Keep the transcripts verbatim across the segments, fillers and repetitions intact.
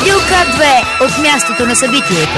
Радио К две от мястото на събитието.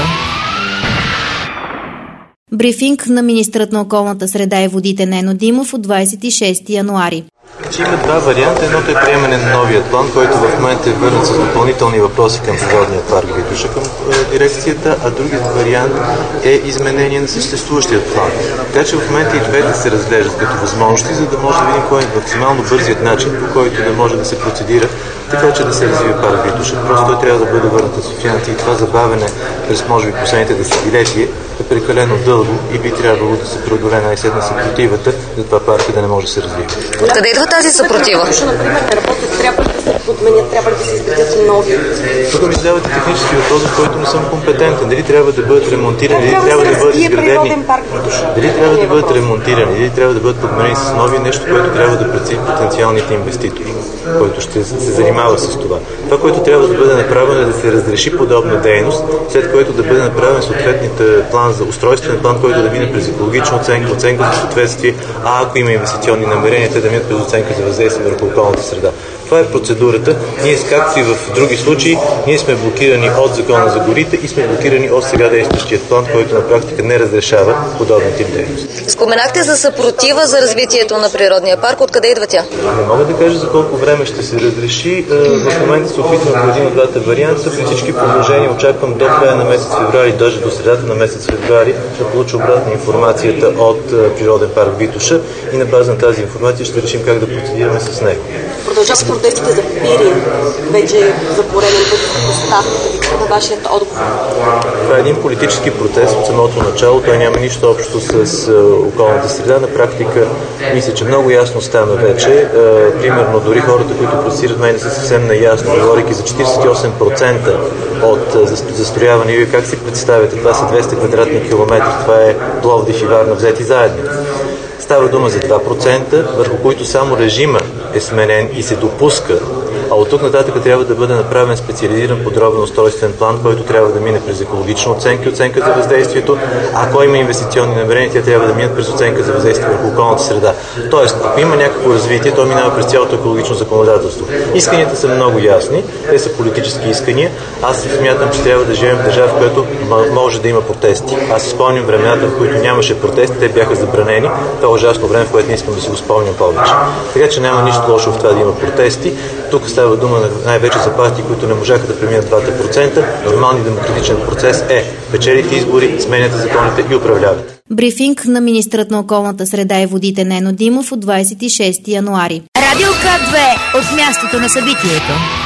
Брифинг на министърът на околната среда и водите Нено Димов от двадесет и шести януари. Има два варианта. Едното е приемане на новия план, който в момента е върнат с допълнителни въпроси към природния парк Витоша, към е, дирекцията, а другият вариант е изменение на съществуващия план. Така че в момента и двете се разглеждат като възможности, за да може да видим кой е максимално бързият начин, по който да може да се процедира, така че да се развива парк Витоша. Просто той трябва да бъде върнат на софиянци и това забавене през може би последните десетилетия е прекалено дълго и би трябвало да се преодолее най-сетне съпротивата за това парка да не може да се развива. Откъде идва тази съпротива? Например, не работят, трябва да се подменят, трябва да се изградят нови. Тук ми задавате технически въпрос, в който не съм компетентен. Дали трябва да бъдат ремонтирани, дали трябва да бъдат изградени, дали трябва да бъдат ремонтирани, дали трябва да бъдат подменени с нови, нещо, което трябва да прецени потенциалните инвеститори, който ще се занимава с това. Това, което трябва да бъде направено е да се разреши подобна дейност, след което да бъде направен съответният план за устройствен план, който да мине през екологична оценка, оценка за съответствие, а ако има инвестиционни намерения, те да минат през оценка за въздействие върху околната среда. Това е процедурата. Ние, както и в други случаи, ние сме блокирани от Закона за горите и сме блокирани от сега действащия план, който на практика не разрешава подобни тип дейности. Споменахте за съпротива за развитието на природния парк. Откъде идва тя? Не мога да кажа за колко време ще се разреши. В момента се опитвам по един от двата варианта. При всички положения очаквам до края на месец февруари, даже до средата на месец февруари, да получа обратна информацията от Природен парк Витоша и на база на тази информация ще решим как да процедираме с него. Продължават протестите за Пирин, вече за пореден път оставката на вашият отговор. Това е един политически протест от самото начало. Той няма нищо общо с околната среда. На практика мисля, че много ясно стана вече. Примерно дори хората, които протестират, май не са съвсем наясно, говорейки за четиридесет и осем процента от застрояване. Вие как си представяте? Това са двеста квадратни километра. Това е Пловдив и Варна взети заедно. Става дума за два процента, върху които само режима е сменен и се допуска, а от тук нататък трябва да бъде направен специализиран подробен устройствен план, който трябва да мине през екологична оценка и оценка за въздействието. Ако има инвестиционни намерения, те трябва да минат през оценка за въздействие върху околната среда. Тоест, ако има някакво развитие, то минава през цялото екологично законодателство. Исканията са много ясни, те са политически искания. Аз смятам, че трябва да живеем в държава, в която може да има протести. Аз си спомням времената, в които нямаше протести, те бяха забранени. Това е ужасно време, в което не искам да си го спомням повече. Така че няма нищо лошо в това да има протести. Тук става дума най-вече за партии, които не можаха да преминат двата процента. Нормалният демократичен процес е печелите избори, сменяте законите и управлявате. Брифинг на министърът на околната среда и водите Нено Димов от двадесет и шести януари. Радио К две от мястото на събитието.